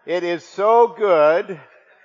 It is so good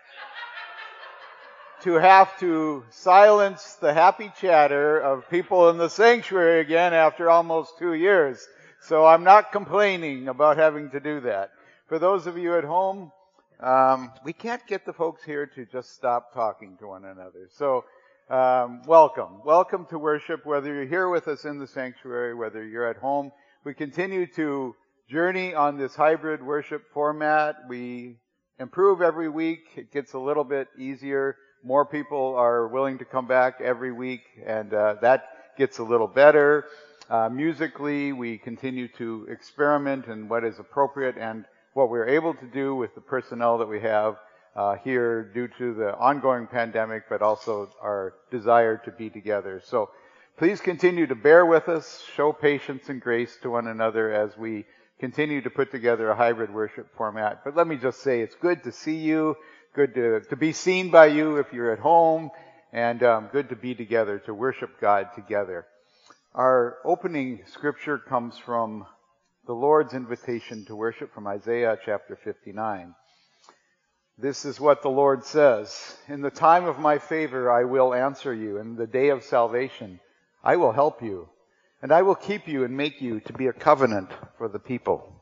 to have to silence the happy chatter of people in the sanctuary again after almost 2 years. So I'm not complaining about having to do that. For those of you at home, we can't get the folks here to just stop talking to one another. So welcome. Welcome to worship, whether you're here with us in the sanctuary, whether you're at home. We continue to journey on this hybrid worship format. We improve every week. It gets a little bit easier. More people are willing to come back every week, and that gets a little better. Musically, we continue to experiment in what is appropriate and what we're able to do with the personnel that we have here due to the ongoing pandemic, but also our desire to be together. So please continue to bear with us, show patience and grace to one another as we continue to put together a hybrid worship format. But let me just say, it's good to see you, good to be seen by you if you're at home, and good to be together, to worship God together. Our opening scripture comes from the Lord's invitation to worship from Isaiah chapter 59. This is what the Lord says: "In the time of my favor I will answer you. In the day of salvation I will help you. And I will keep you and make you to be a covenant for the people,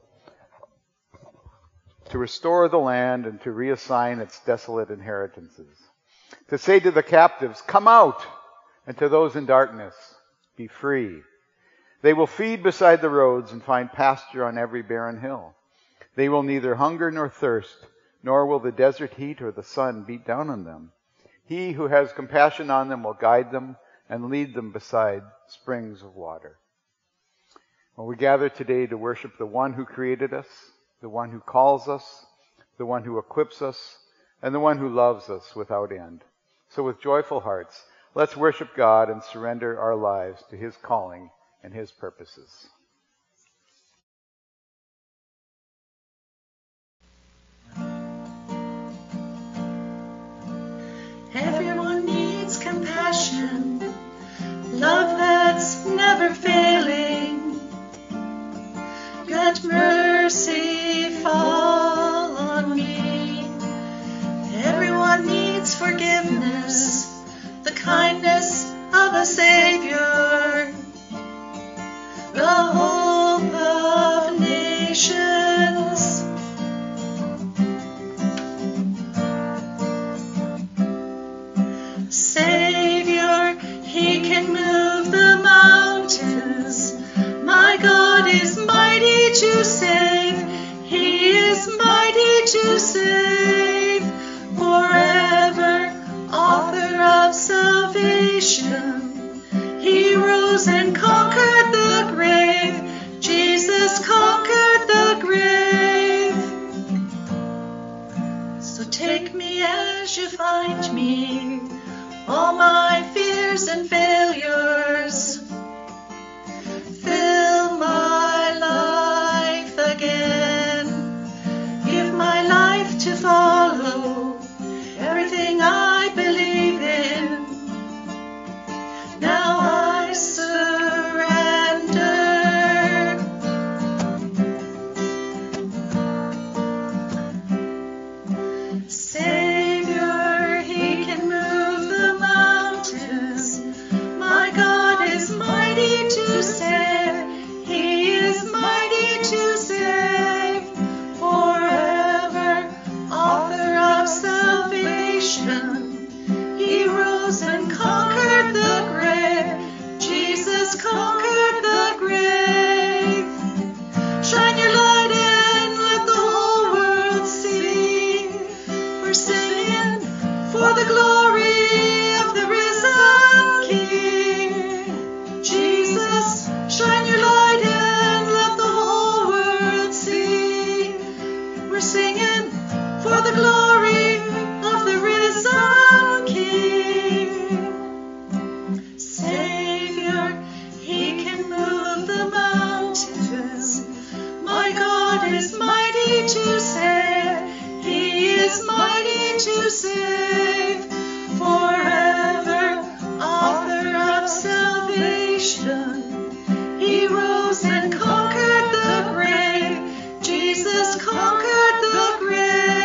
to restore the land and to reassign its desolate inheritances, to say to the captives, 'Come out,' and to those in darkness, 'Be free.' They will feed beside the roads and find pasture on every barren hill. They will neither hunger nor thirst, nor will the desert heat or the sun beat down on them. He who has compassion on them will guide them and lead them beside springs of water." Well, we gather today to worship the one who created us, the one who calls us, the one who equips us, and the one who loves us without end. So with joyful hearts, let's worship God and surrender our lives to His calling and His purposes. Everyone needs compassion, love that's never failing. Let mercy fall on me. Everyone needs forgiveness, the kindness of a Savior, the hope of nations. Savior, He can move the mountains. My God is mighty to save. He is mighty to save. Forever, author of salvation. He rose and conquered the grave. Jesus conquered the grave. So take me as you find me, all my fears and failures. Fill my life again. Give my life to follow everything I believe in. Now I surrender. Savior, He can move the mountains. My God is mighty to save. He is mighty to save. Forever, author of salvation. He rose and conquered the grave. Jesus conquered the grave. Shine your light and let the whole world see. We're singing for the glory of the risen King. Jesus, shine your light and let the whole world see. We're singing for the glory of the risen King. Savior, He can move the mountains. My God is mighty to save. He is mighty to save. Forever, author of salvation. He rose and conquered the grave. Jesus conquered the grave.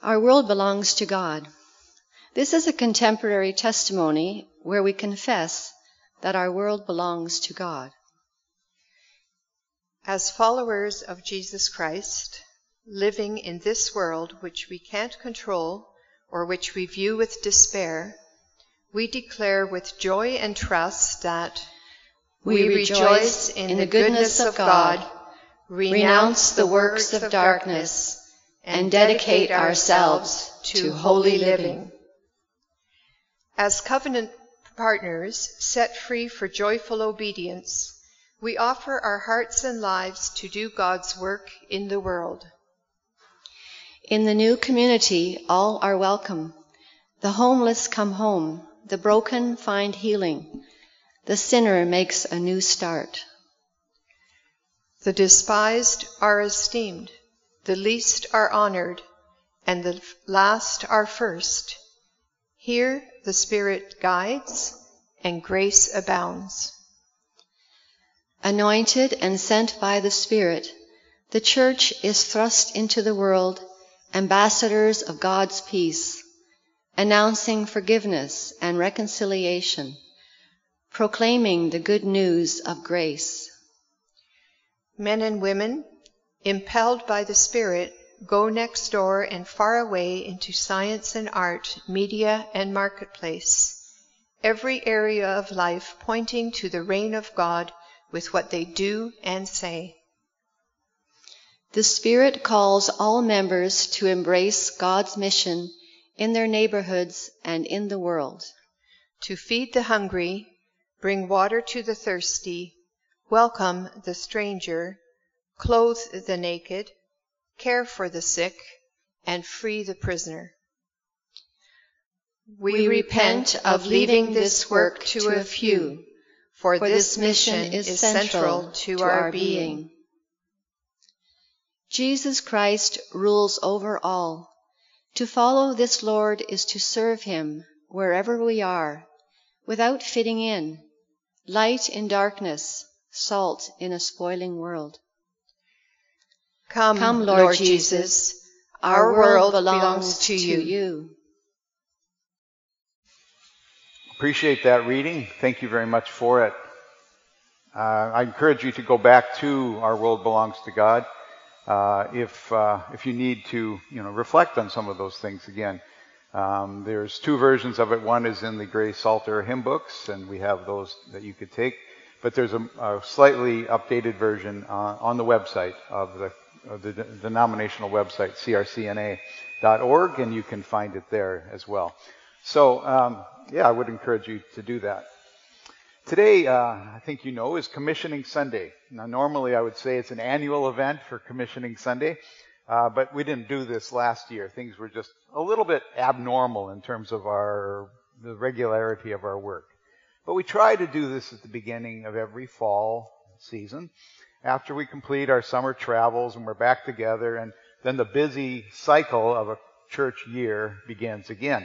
Our world belongs to God. This is a contemporary testimony where we confess that our world belongs to God. As followers of Jesus Christ, living in this world which we can't control or which we view with despair, we declare with joy and trust that we rejoice in the goodness of God, renounce the works of darkness, and dedicate ourselves to holy living. As covenant partners set free for joyful obedience, we offer our hearts and lives to do God's work in the world. In the new community, all are welcome. The homeless come home, the broken find healing, the sinner makes a new start. The despised are esteemed, the least are honored, and the last are first. Here the Spirit guides, and grace abounds. Anointed and sent by the Spirit, the Church is thrust into the world, ambassadors of God's peace, announcing forgiveness and reconciliation, proclaiming the good news of grace. Men and women, impelled by the Spirit, go next door and far away into science and art, media and marketplace, every area of life pointing to the reign of God with what they do and say. The Spirit calls all members to embrace God's mission in their neighborhoods and in the world. To feed the hungry, bring water to the thirsty, welcome the stranger, clothe the naked, care for the sick, and free the prisoner. We repent of leaving this work to a few, for this mission is central to our being. Jesus Christ rules over all. To follow this Lord is to serve him wherever we are, without fitting in, light in darkness, salt in a spoiling world. Come, Lord Jesus, our world belongs to you. Appreciate that reading. Thank you very much for it. I encourage you to go back to Our World Belongs to God if you need to, reflect on some of those things again. There's two versions of it. One is in the Gray Psalter hymn books, and we have those that you could take. But there's a slightly updated version on the website of the denominational website, crcna.org, and you can find it there as well. So, I would encourage you to do that. Today, I think is Commissioning Sunday. Now, normally I would say it's an annual event for Commissioning Sunday, but we didn't do this last year. Things were just a little bit abnormal in terms of the regularity of our work. But we try to do this at the beginning of every fall season, after we complete our summer travels and we're back together, and then the busy cycle of a church year begins again.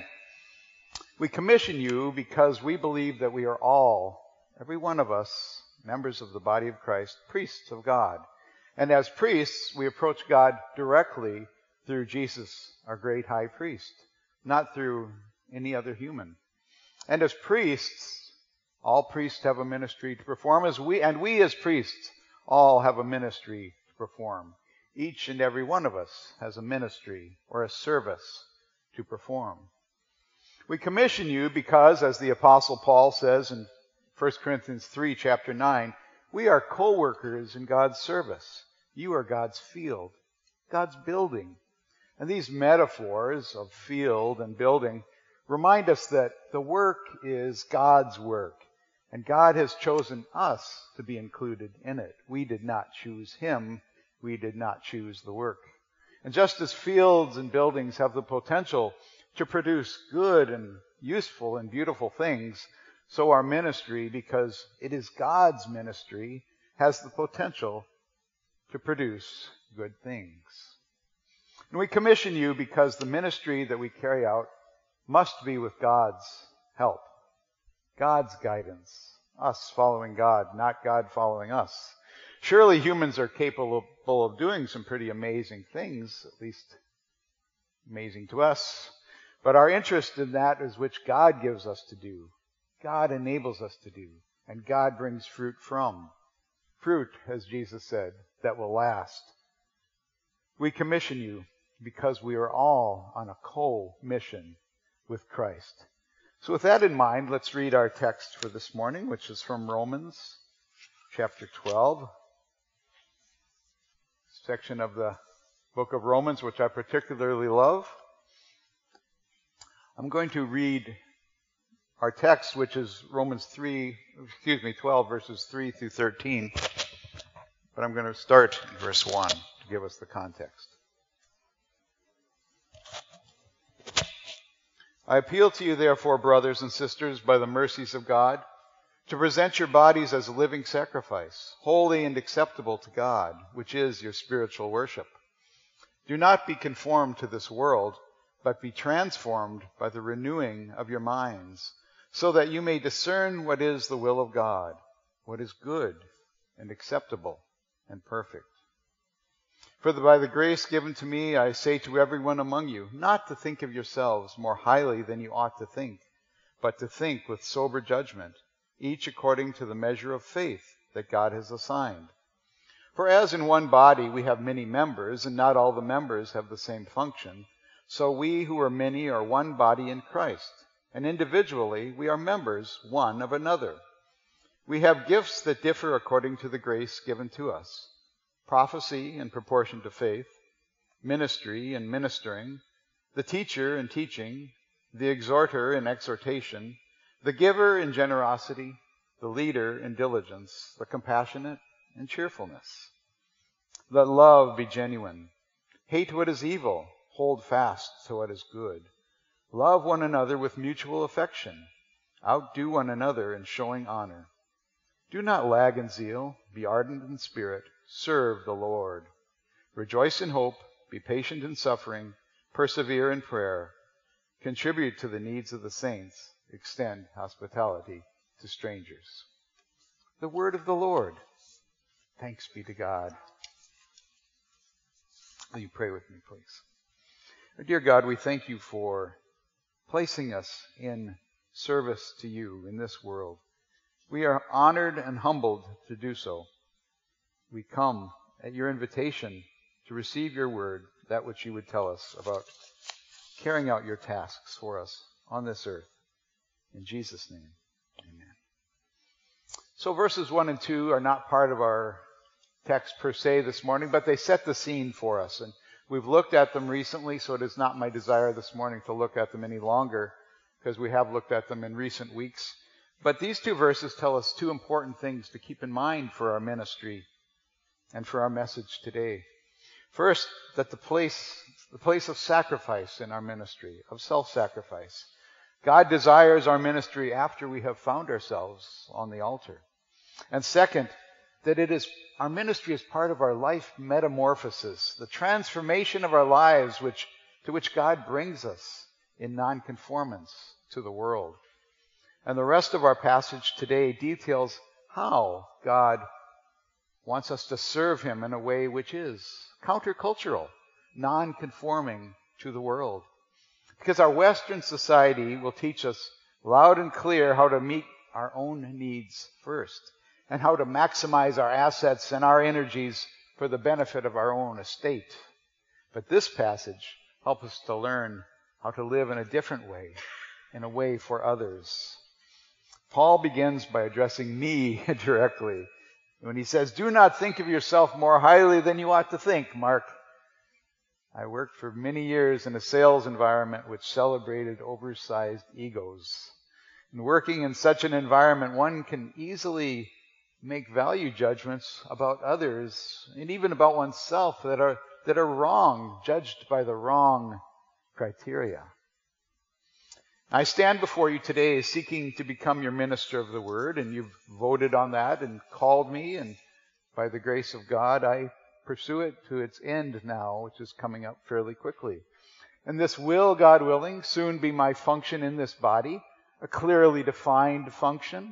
We commission you because we believe that we are all, every one of us, members of the body of Christ, priests of God. And as priests, we approach God directly through Jesus, our great high priest, not through any other human. And as priests, all priests have a ministry to perform, and we as priests all have a ministry to perform. Each and every one of us has a ministry or a service to perform. We commission you because, as the Apostle Paul says in 1 Corinthians 3, chapter 9, we are co-workers in God's service. You are God's field, God's building. And these metaphors of field and building remind us that the work is God's work, and God has chosen us to be included in it. We did not choose him. We did not choose the work. And just as fields and buildings have the potential to produce good and useful and beautiful things, so our ministry, because it is God's ministry, has the potential to produce good things. And we commission you because the ministry that we carry out must be with God's help, God's guidance, us following God, not God following us. Surely humans are capable of doing some pretty amazing things, at least amazing to us. But our interest in that is which God gives us to do. God enables us to do. And God brings fruit from. Fruit, as Jesus said, that will last. We commission you because we are all on a co-mission with Christ. So with that in mind, let's read our text for this morning, which is from Romans chapter 12, section of the book of Romans, which I particularly love. I'm going to read our text, which is Romans 12, verses 3 through 13. But I'm going to start in verse 1 to give us the context. I appeal to you, therefore, brothers and sisters, by the mercies of God, to present your bodies as a living sacrifice, holy and acceptable to God, which is your spiritual worship. Do not be conformed to this world, but be transformed by the renewing of your minds, so that you may discern what is the will of God, what is good and acceptable and perfect. For by the grace given to me, I say to everyone among you, not to think of yourselves more highly than you ought to think, but to think with sober judgment, each according to the measure of faith that God has assigned. For as in one body we have many members, and not all the members have the same function, so we who are many are one body in Christ, and individually we are members one of another. We have gifts that differ according to the grace given to us. Prophecy in proportion to faith, ministry in ministering, the teacher in teaching, the exhorter in exhortation, the giver in generosity, the leader in diligence, the compassionate in cheerfulness. Let love be genuine. Hate what is evil. Hold fast to what is good. Love one another with mutual affection. Outdo one another in showing honor. Do not lag in zeal. Be ardent in spirit. Serve the Lord. Rejoice in hope. Be patient in suffering. Persevere in prayer. Contribute to the needs of the saints. Extend hospitality to strangers. The word of the Lord. Thanks be to God. Will you pray with me, please? Dear God, we thank you for placing us in service to you in this world. We are honored and humbled to do so. We come at your invitation to receive your word, that which you would tell us about carrying out your tasks for us on this earth. In Jesus' name, amen. So verses 1 and 2 are not part of our text per se this morning, but they set the scene for us. And we've looked at them recently, so it is not my desire this morning to look at them any longer, because we have looked at them in recent weeks. But these two verses tell us two important things to keep in mind for our ministry and for our message today. First, that the place of sacrifice in our ministry, of self-sacrifice. God desires our ministry after we have found ourselves on the altar. And second, that our ministry is part of our life metamorphosis, the transformation of our lives to which God brings us in nonconformance to the world. And the rest of our passage today details how God wants us to serve him in a way which is countercultural, non-conforming to the world. Because our Western society will teach us loud and clear how to meet our own needs first, and how to maximize our assets and our energies for the benefit of our own estate. But this passage helps us to learn how to live in a different way, in a way for others. Paul begins by addressing me directly when he says, do not think of yourself more highly than you ought to think, Mark. I worked for many years in a sales environment which celebrated oversized egos. And working in such an environment, one can easily make value judgments about others and even about oneself that are wrong, judged by the wrong criteria. I stand before you today seeking to become your minister of the word, and you've voted on that and called me, and by the grace of God, I pursue it to its end now, which is coming up fairly quickly. And this will, God willing, soon be my function in this body, a clearly defined function.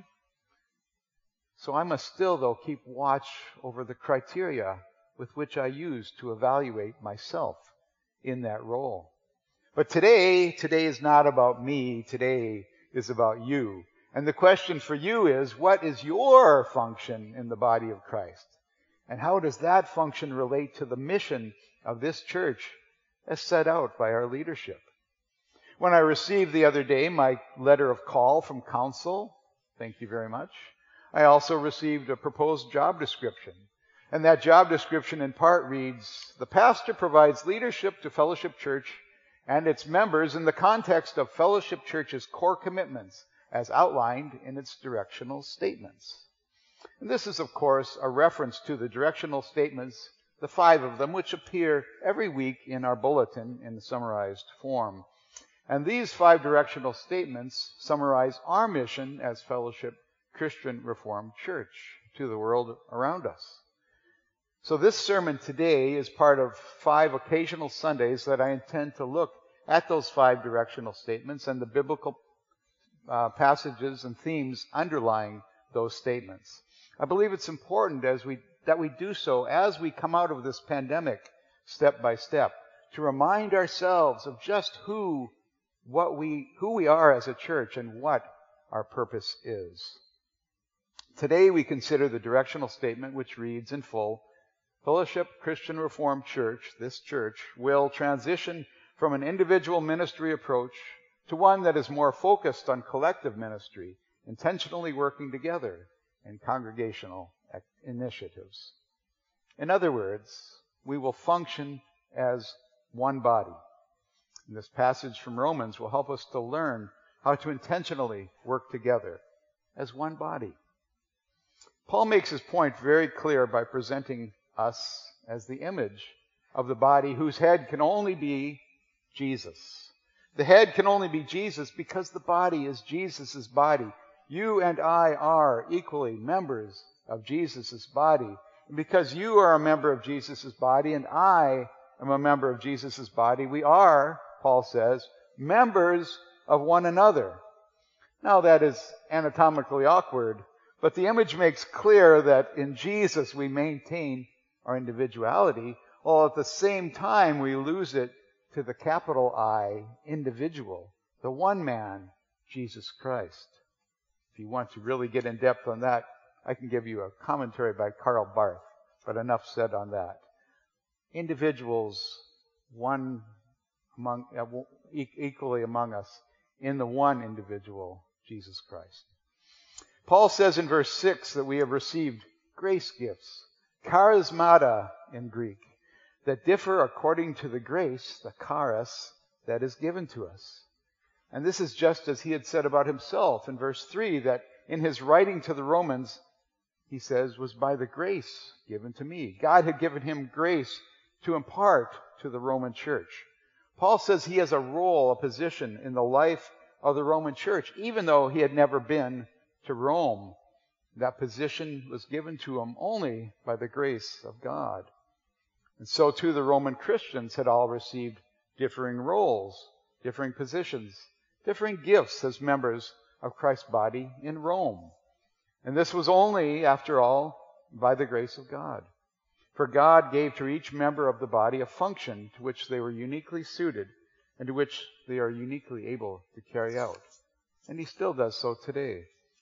So I must still, though, keep watch over the criteria with which I use to evaluate myself in that role. But today is not about me. Today is about you. And the question for you is, what is your function in the body of Christ? And how does that function relate to the mission of this church as set out by our leadership? When I received the other day my letter of call from council, thank you very much, I also received a proposed job description. And that job description in part reads, the pastor provides leadership to Fellowship Church and its members in the context of Fellowship Church's core commitments as outlined in its directional statements. And this is, of course, a reference to the directional statements, the 5 of them, which appear every week in our bulletin in summarized form. And these 5 directional statements summarize our mission as Fellowship Christian Reformed Church to the world around us. So this sermon today is part of 5 occasional Sundays that I intend to look at those 5 directional statements and the biblical passages and themes underlying those statements. I believe it's important that we do so as we come out of this pandemic step by step, to remind ourselves of just who we are as a church and what our purpose is. Today we consider the directional statement which reads in full, Fellowship Christian Reformed Church, this church, will transition from an individual ministry approach to one that is more focused on collective ministry, intentionally working together in congregational initiatives. In other words, we will function as one body. And this passage from Romans will help us to learn how to intentionally work together as one body. Paul makes his point very clear by presenting us as the image of the body whose head can only be Jesus. The head can only be Jesus because the body is Jesus' body. You and I are equally members of Jesus' body. And because you are a member of Jesus' body and I am a member of Jesus' body, we are, Paul says, members of one another. Now that is anatomically awkward, but the image makes clear that in Jesus we maintain our individuality, while at the same time we lose it to the capital I, individual, the one man, Jesus Christ. If you want to really get in depth on that, I can give you a commentary by Karl Barth, but enough said on that. Individuals, equally among us, in the one individual, Jesus Christ. Paul says in verse 6 that we have received grace gifts, charismata in Greek, that differ according to the grace, the charis, that is given to us. And this is just as he had said about himself in verse 3, that in his writing to the Romans, he says, was by the grace given to me. God had given him grace to impart to the Roman church. Paul says he has a role, a position in the life of the Roman church, even though he had never been to Rome. That position was given to him only by the grace of God. And so too the Roman Christians had all received differing roles, differing positions, differing gifts as members of Christ's body in Rome. And this was only, after all, by the grace of God. For God gave to each member of the body a function to which they were uniquely suited and to which they are uniquely able to carry out. And he still does so today.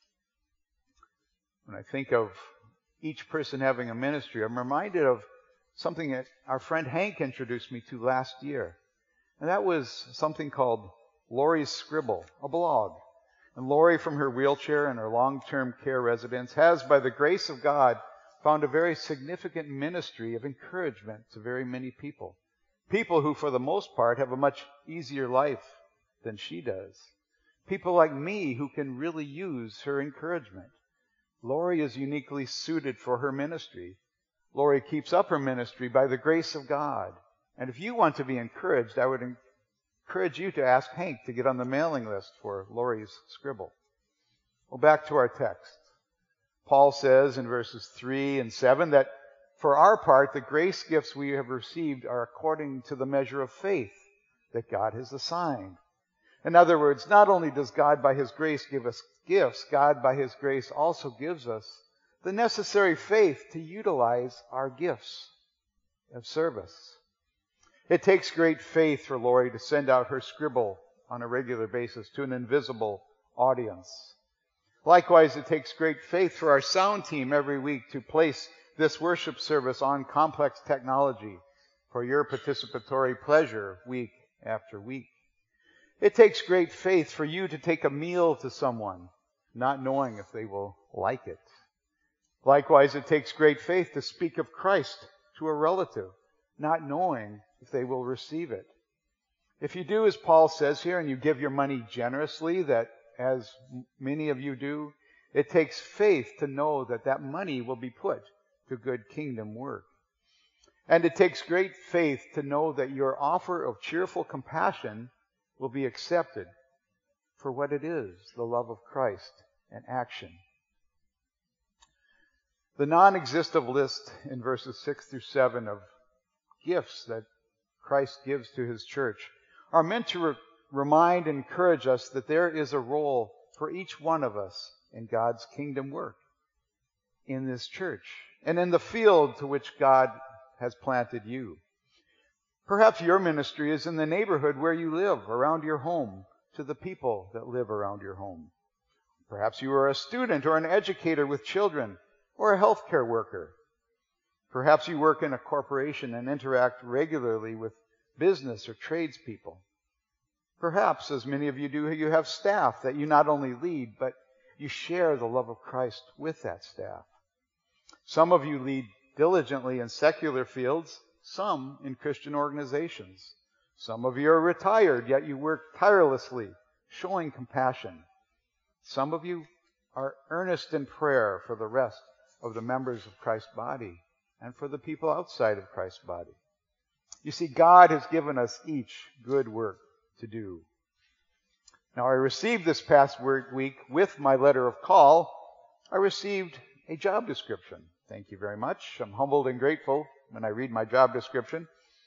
When I think of each person having a ministry, I'm reminded of something that our friend Hank introduced me to last year. And that was something called Lori's Scribble, a blog. And Lori, from her wheelchair and her long-term care residence, has, by the grace of God, found a very significant ministry of encouragement to very many people. People who, for the most part, have a much easier life than she does. People like me who can really use her encouragement. Lori is uniquely suited for her ministry. Lori keeps up her ministry by the grace of God. And if you want to be encouraged, I would encourage you to ask Hank to get on the mailing list for Lori's Scribble. Well, back to our text. Paul says in verses 3 and 7 that for our part, the grace gifts we have received are according to the measure of faith that God has assigned. In other words, not only does God by his grace give us gifts, God by his grace also gives us the necessary faith to utilize our gifts of service. It takes great faith for Lori to send out her scribble on a regular basis to an invisible audience. Likewise, it takes great faith for our sound team every week to place this worship service on complex technology for your participatory pleasure week after week. It takes great faith for you to take a meal to someone, not knowing if they will like it. Likewise, it takes great faith to speak of Christ to a relative, not knowing if they will receive it. If you do as Paul says here, and you give your money generously, that as many of you do, it takes faith to know that that money will be put to good kingdom work. And it takes great faith to know that your offer of cheerful compassion will be accepted for what it is, the love of Christ in action. The non-exhaustive list in verses 6 through 7 of gifts that Christ gives to his church are meant to remind and encourage us that there is a role for each one of us in God's kingdom work in this church and in the field to which God has planted you. Perhaps your ministry is in the neighborhood where you live, around your home, to the people that live around your home. Perhaps you are a student or an educator with children or a healthcare worker. Perhaps you work in a corporation and interact regularly with business or tradespeople. Perhaps, as many of you do, you have staff that you not only lead, but you share the love of Christ with that staff. Some of you lead diligently in secular fields, some in Christian organizations. Some of you are retired, yet you work tirelessly, showing compassion. Some of you are earnest in prayer for the rest of the members of Christ's body and for the people outside of Christ's body. You see, God has given us each good work to do. Now, I received this past week with my letter of call, I received a job description. Thank you very much. I'm humbled and grateful when I read my job description.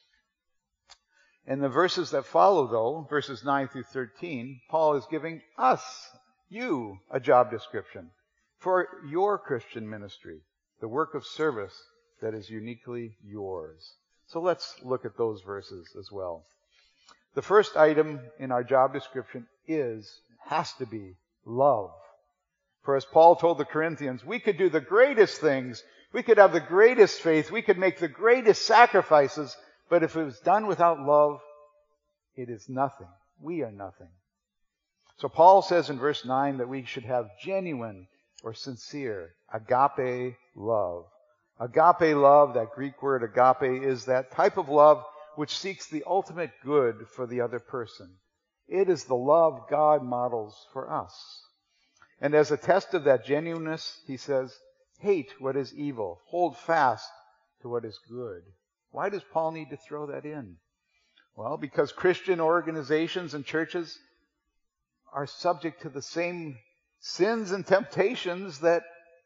In the verses that follow, though, verses 9 through 13, Paul is giving us, you, a job description for your Christian ministry, the work of service that is uniquely yours. So let's look at those verses as well. The first item in our job description has to be love. For as Paul told the Corinthians, we could do the greatest things, we could have the greatest faith, we could make the greatest sacrifices, but if it was done without love, it is nothing. We are nothing. So Paul says in verse 9 that we should have genuine or sincere agape love. Agape love, that Greek word agape, is that type of love which seeks the ultimate good for the other person. It is the love God models for us. And as a test of that genuineness, he says, hate what is evil, hold fast to what is good. Why does Paul need to throw that in? Well, because Christian organizations and churches are subject to the same sins and temptations that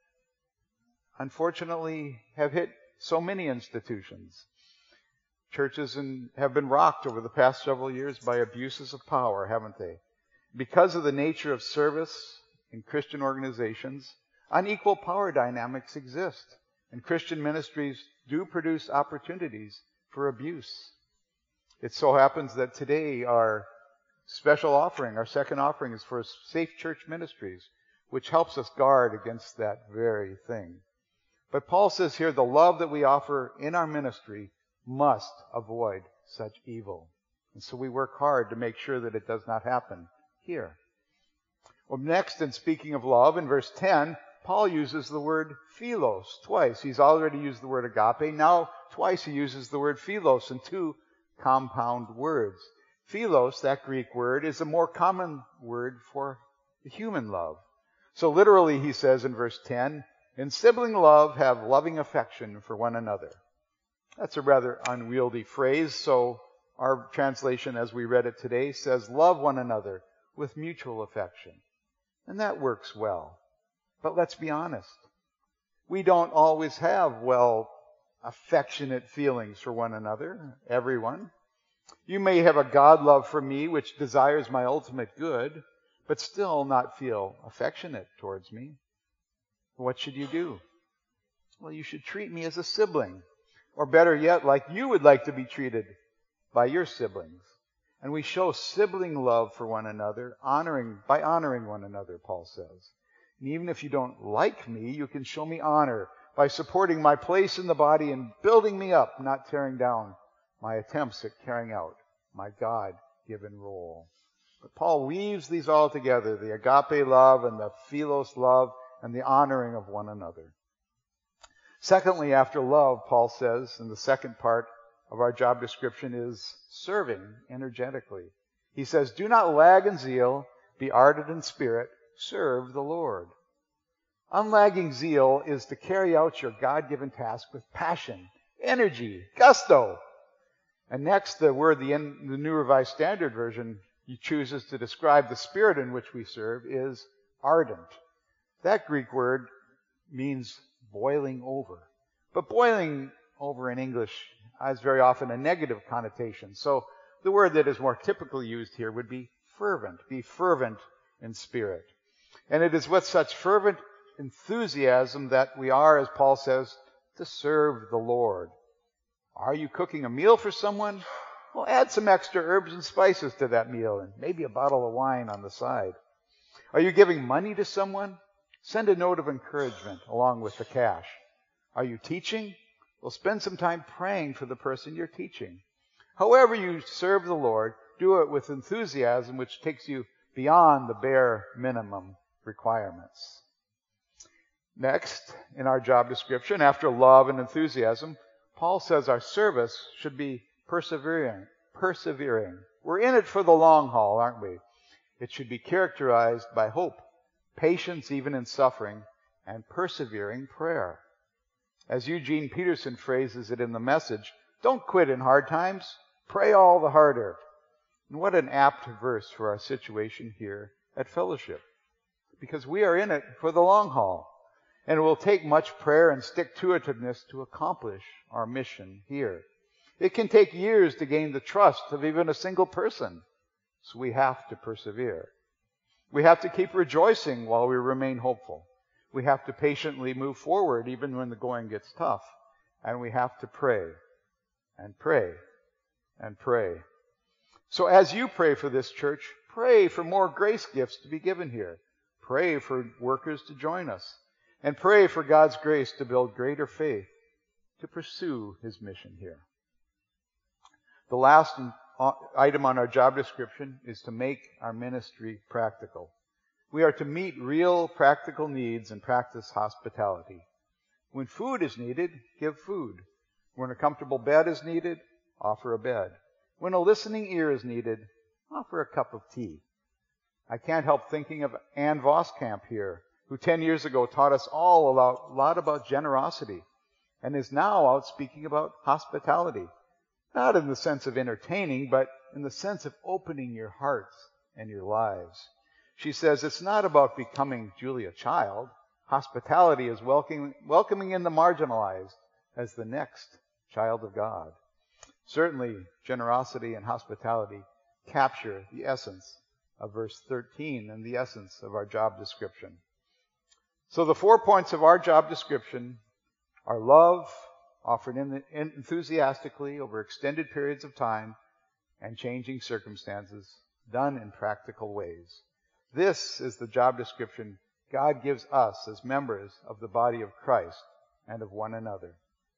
unfortunately have hit so many institutions. Churches have been rocked over the past several years by abuses of power, haven't they? Because of the nature of service in Christian organizations, unequal power dynamics exist, and Christian ministries do produce opportunities for abuse. It so happens that today our special offering, our second offering, is for Safe Church Ministries, which helps us guard against that very thing. But Paul says here, the love that we offer in our ministry must avoid such evil. And so we work hard to make sure that it does not happen here. Well, next, in speaking of love, in verse 10, Paul uses the word philos twice. He's already used the word agape. Now, twice he uses the word philos in two compound words. Philos, that Greek word, is a more common word for human love. So literally, he says in verse 10, in sibling love, have loving affection for one another. That's a rather unwieldy phrase, so our translation as we read it today says, love one another with mutual affection. And that works well. But let's be honest. We don't always have, affectionate feelings for one another, everyone. You may have a God love for me which desires my ultimate good, but still not feel affectionate towards me. What should you do? Well, you should treat me as a sibling, or better yet, like you would like to be treated by your siblings. And we show sibling love for one another, by honoring one another, Paul says. And even if you don't like me, you can show me honor by supporting my place in the body and building me up, not tearing down my attempts at carrying out my God-given role. But Paul weaves these all together, the agape love and the philos love and the honoring of one another. Secondly, after love, Paul says, in the second part of our job description, is serving energetically. He says, do not lag in zeal, be ardent in spirit, serve the Lord. Unlagging zeal is to carry out your God-given task with passion, energy, gusto. And next, the word the New Revised Standard Version chooses to describe the spirit in which we serve is ardent. That Greek word means boiling over. But boiling over in English has very often a negative connotation. So the word that is more typically used here would be fervent. Be fervent in spirit. And it is with such fervent enthusiasm that we are, as Paul says, to serve the Lord. Are you cooking a meal for someone? Well, add some extra herbs and spices to that meal and maybe a bottle of wine on the side. Are you giving money to someone? Send a note of encouragement along with the cash. Are you teaching? Well, spend some time praying for the person you're teaching. However you serve the Lord, do it with enthusiasm, which takes you beyond the bare minimum requirements. Next, in our job description, after love and enthusiasm, Paul says our service should be persevering. We're in it for the long haul, aren't we? It should be characterized by hope, patience even in suffering, and persevering prayer. As Eugene Peterson phrases it in the Message, don't quit in hard times, pray all the harder. And what an apt verse for our situation here at Fellowship, because we are in it for the long haul. And it will take much prayer and stick-to-itiveness to accomplish our mission here. It can take years to gain the trust of even a single person. So we have to persevere. We have to keep rejoicing while we remain hopeful. We have to patiently move forward even when the going gets tough. And we have to pray and pray and pray. So as you pray for this church, pray for more grace gifts to be given here. Pray for workers to join us. And pray for God's grace to build greater faith to pursue His mission here. The last item on our job description is to make our ministry practical. We are to meet real practical needs and practice hospitality. When food is needed, give food. When a comfortable bed is needed, offer a bed. When a listening ear is needed, offer a cup of tea. I can't help thinking of Ann Voskamp here, who 10 years ago taught us all a lot about generosity and is now out speaking about hospitality. Not in the sense of entertaining, but in the sense of opening your hearts and your lives. She says it's not about becoming Julia Child. Hospitality is welcoming in the marginalized as the next child of God. Certainly, generosity and hospitality capture the essence of verse 13 and the essence of our job description. So the 4 points of our job description are love, offered enthusiastically over extended periods of time and changing circumstances, done in practical ways. This is the job description God gives us as members of the body of Christ and of one another.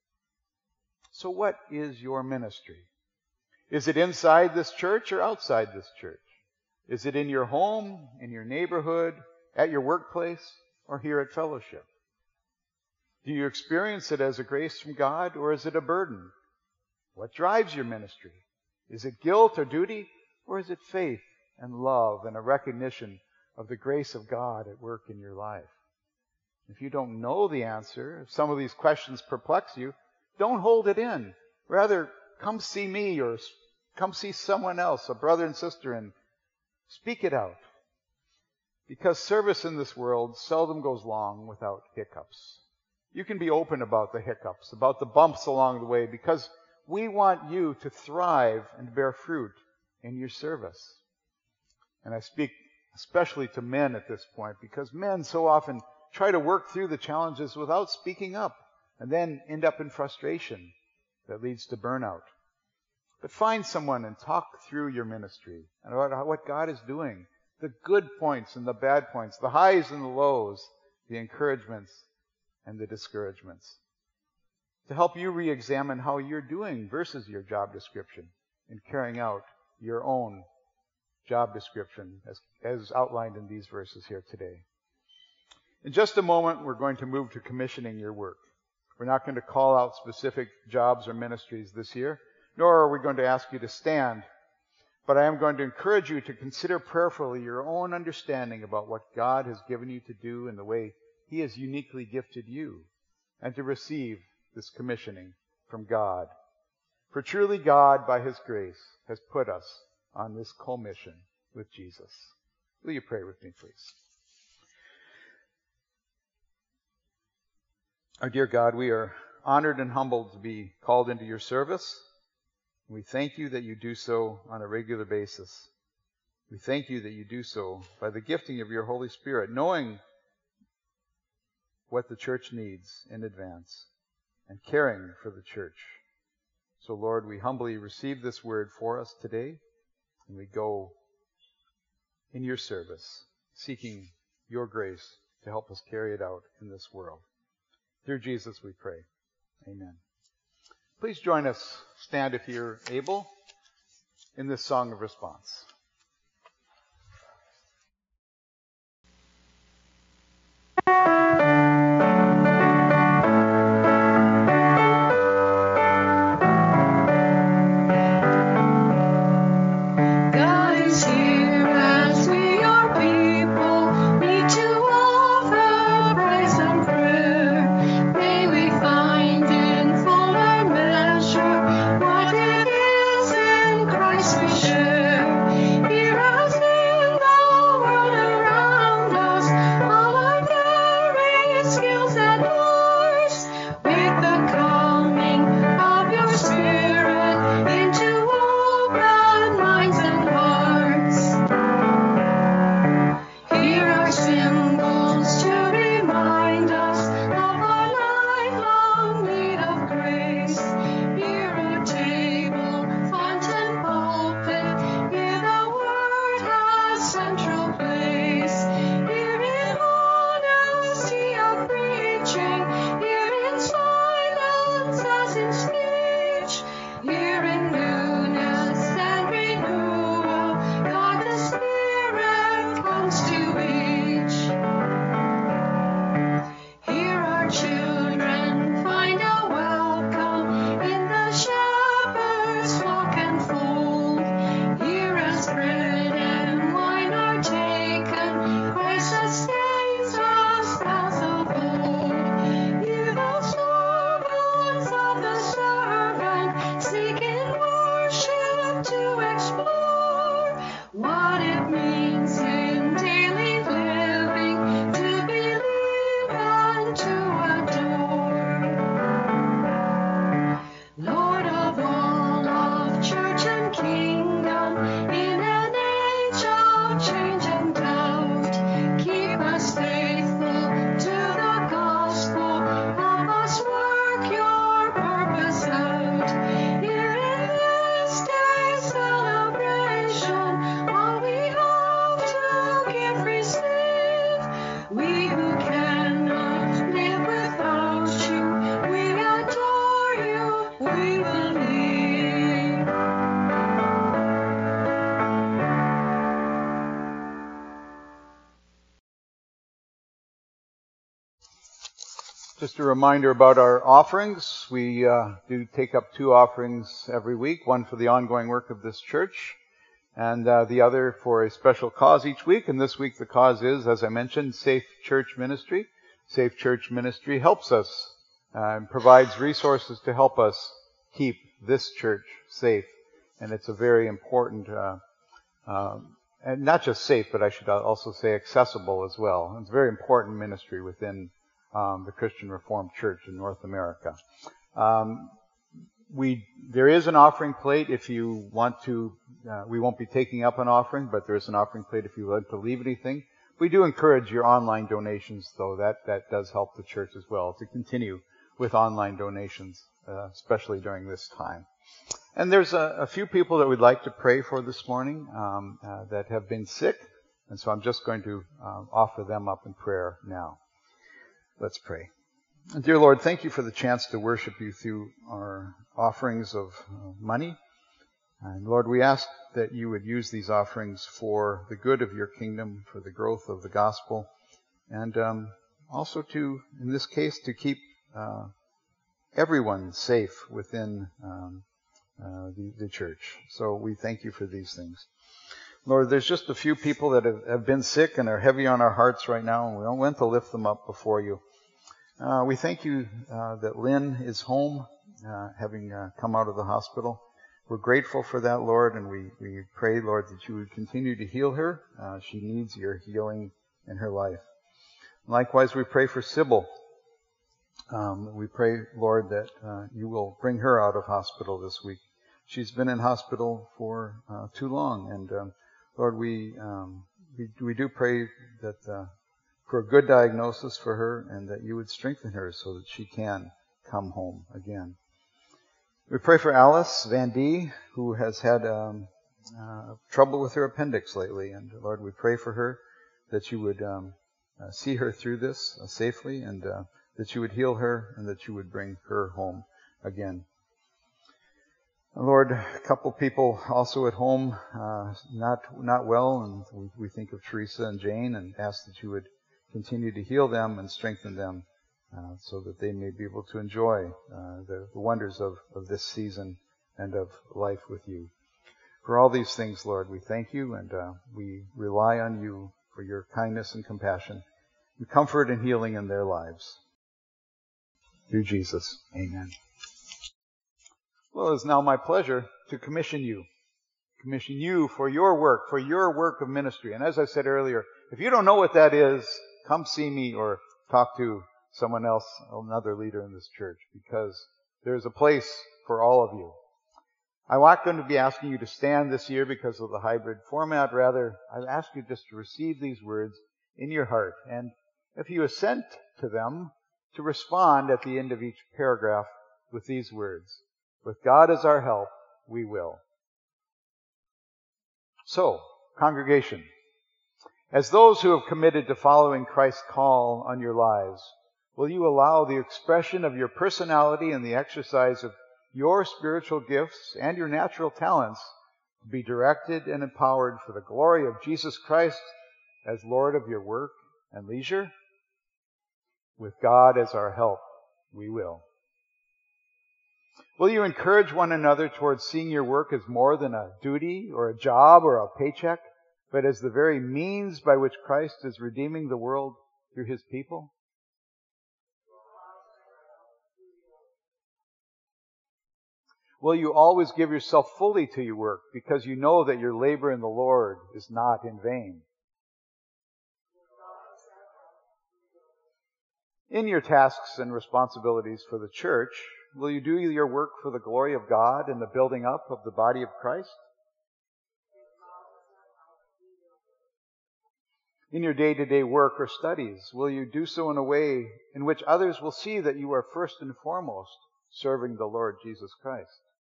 So what is your ministry? Is it inside this church or outside this church? Is it in your home, in your neighborhood, at your workplace, or here at Fellowship? Do you experience it as a grace from God, or is it a burden? What drives your ministry? Is it guilt or duty, or is it faith and love and a recognition of the grace of God at work in your life? If you don't know the answer, if some of these questions perplex you, don't hold it in. Rather, come see me or come see someone else, a brother and sister, and speak it out. Because service in this world seldom goes long without hiccups. You can be open about the hiccups, about the bumps along the way, because we want you to thrive and bear fruit in your service. And I speak especially to men at this point, because men so often try to work through the challenges without speaking up and then end up in frustration that leads to burnout. But find someone and talk through your ministry and about what God is doing, the good points and the bad points, the highs and the lows, the encouragements and the discouragements, to help you re-examine how you're doing versus your job description in carrying out your own job description as outlined in these verses here today. In just a moment, we're going to move to commissioning your work. We're not going to call out specific jobs or ministries this year, nor are we going to ask you to stand, but I am going to encourage you to consider prayerfully your own understanding about what God has given you to do in the way He has uniquely gifted you, and to receive this commissioning from God. For truly God, by His grace, has put us on this commission with Jesus. Will you pray with me, please? Our dear God, we are honored and humbled to be called into your service. We thank you that you do so on a regular basis. We thank you that you do so by the gifting of your Holy Spirit, knowing what the church needs in advance and caring for the church. So, Lord, we humbly receive this word for us today, and we go in your service, seeking your grace to help us carry it out in this world. Through Jesus we pray. Amen. Please join us, stand if you're able, in this song of response. Just a reminder about our offerings. We do take up 2 offerings every week, one for the ongoing work of this church, and the other for a special cause each week. And this week the cause is, as I mentioned, Safe Church Ministry. Safe Church Ministry helps us and provides resources to help us keep this church safe. And it's a very important, and not just safe, but I should also say accessible as well. It's a very important ministry within the Christian Reformed Church in North America. There is an offering plate if you want to. We won't be taking up an offering, but there is an offering plate if you would like to leave anything. We do encourage your online donations, though. That does help the church as well to continue with online donations, especially during this time. And there's a few people that we'd like to pray for this morning that have been sick. And so I'm just going to offer them up in prayer now. Let's pray. Dear Lord, thank you for the chance to worship you through our offerings of money. And Lord, we ask that you would use these offerings for the good of your kingdom, for the growth of the gospel, and also to, in this case, to keep everyone safe within the church. So we thank you for these things. Lord, there's just a few people that have been sick and are heavy on our hearts right now, and we want to lift them up before you. We thank you that Lynn is home, having come out of the hospital. We're grateful for that, Lord, and we pray, Lord, that you would continue to heal her. She needs your healing in her life. Likewise, we pray for Sybil. We pray, Lord, that you will bring her out of hospital this week. She's been in hospital for too long, and Lord, we do pray that for a good diagnosis for her, and that you would strengthen her so that she can come home again. We pray for Alice Van D, who has had trouble with her appendix lately, and Lord, we pray for her that you would see her through this safely, and that you would heal her, and that you would bring her home again. Lord, a couple people also at home not well, and we think of Teresa and Jane, and ask that you would continue to heal them and strengthen them so that they may be able to enjoy the wonders of this season and of life with you. For all these things, Lord, we thank you, and we rely on you for your kindness and compassion, and comfort and healing in their lives. Through Jesus, amen. Well, it is now my pleasure to commission you for your work of ministry. And as I said earlier, if you don't know what that is, come see me or talk to someone else, another leader in this church, because there's a place for all of you. I'm not going to be asking you to stand this year because of the hybrid format. Rather, I ask you just to receive these words in your heart, and if you assent to them, to respond at the end of each paragraph with these words: with God as our help, we will. So, congregation, as those who have committed to following Christ's call on your lives, will you allow the expression of your personality and the exercise of your spiritual gifts and your natural talents to be directed and empowered for the glory of Jesus Christ as Lord of your work and leisure? With God as our help, we will. Will you encourage one another towards seeing your work as more than a duty or a job or a paycheck, but as the very means by which Christ is redeeming the world through his people? Will you always give yourself fully to your work because you know that your labor in the Lord is not in vain? In your tasks and responsibilities for the church, will you do your work for the glory of God and the building up of the body of Christ? In your day-to-day work or studies, will you do so in a way in which others will see that you are first and foremost serving the Lord Jesus Christ?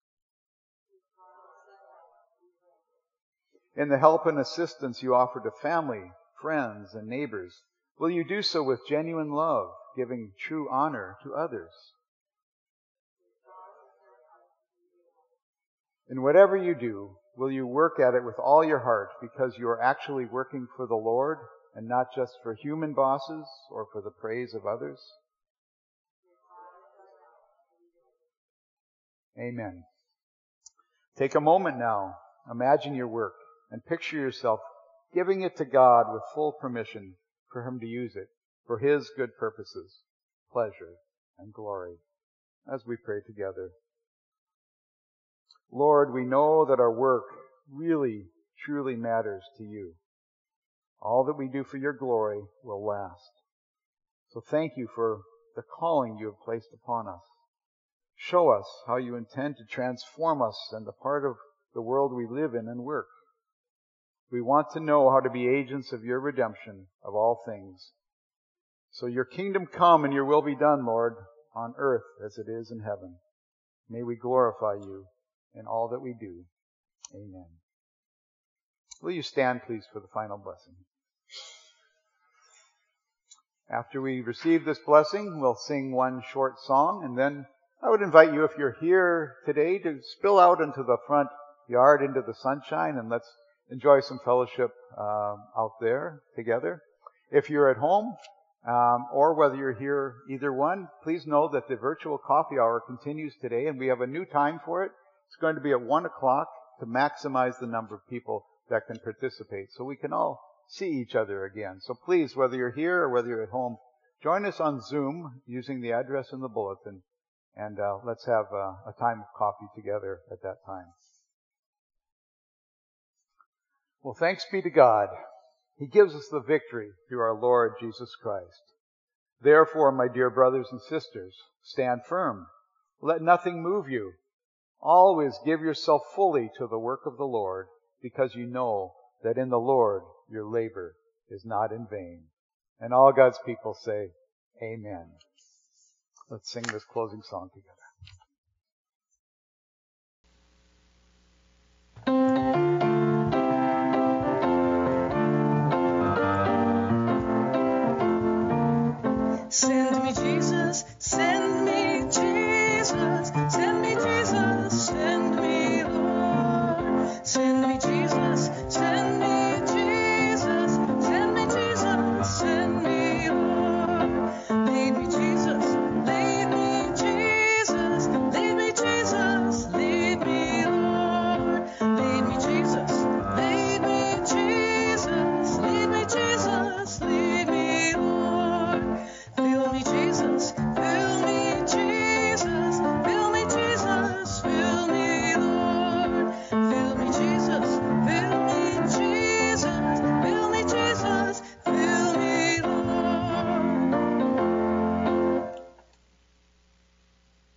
In the help and assistance you offer to family, friends, and neighbors, will you do so with genuine love, giving true honor to others? In whatever you do, will you work at it with all your heart because you are actually working for the Lord and not just for human bosses or for the praise of others? Amen. Take a moment now, imagine your work, and picture yourself giving it to God with full permission for him to use it for his good purposes, pleasure, and glory. As we pray together. Lord, we know that our work really, truly matters to you. All that we do for your glory will last. So thank you for the calling you have placed upon us. Show us how you intend to transform us and the part of the world we live in and work. We want to know how to be agents of your redemption of all things. So your kingdom come and your will be done, Lord, on earth as it is in heaven. May we glorify you in all that we do. Amen. Will you stand, please, for the final blessing? After we receive this blessing, we'll sing one short song, and then I would invite you, if you're here today, to spill out into the front yard, into the sunshine, and let's enjoy some fellowship out there together. If you're at home, or whether you're here, either one, please know that the virtual coffee hour continues today, and we have a new time for it. It's going to be at 1 o'clock to maximize the number of people that can participate, so we can all see each other again. So please, whether you're here or whether you're at home, join us on Zoom using the address in the bulletin, and let's have a time of coffee together at that time. Well, thanks be to God. He gives us the victory through our Lord Jesus Christ. Therefore, my dear brothers and sisters, stand firm. Let nothing move you. Always give yourself fully to the work of the Lord, because you know that in the Lord your labor is not in vain. And all God's people say, Amen. Let's sing this closing song together.